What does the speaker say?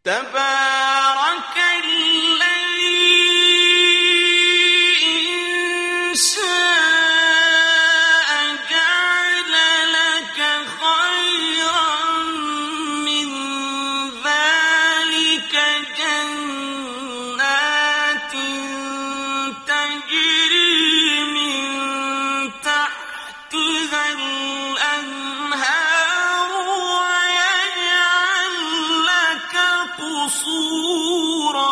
تبارك الذي إن شاء جعل لك خيرا من ذلك جنات تجري من تحتها الأنهار ويجعل لك قصورا